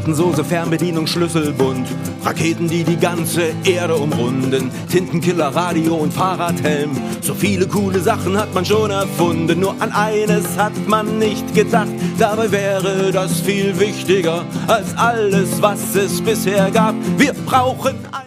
Tomatensoße, Fernbedienung, Schlüsselbund, Raketen, die die ganze Erde umrunden, Tintenkiller, Radio und Fahrradhelm. So viele coole Sachen hat man schon erfunden, nur an eines hat man nicht gedacht. Dabei wäre das viel wichtiger als alles, was es bisher gab. Wir brauchen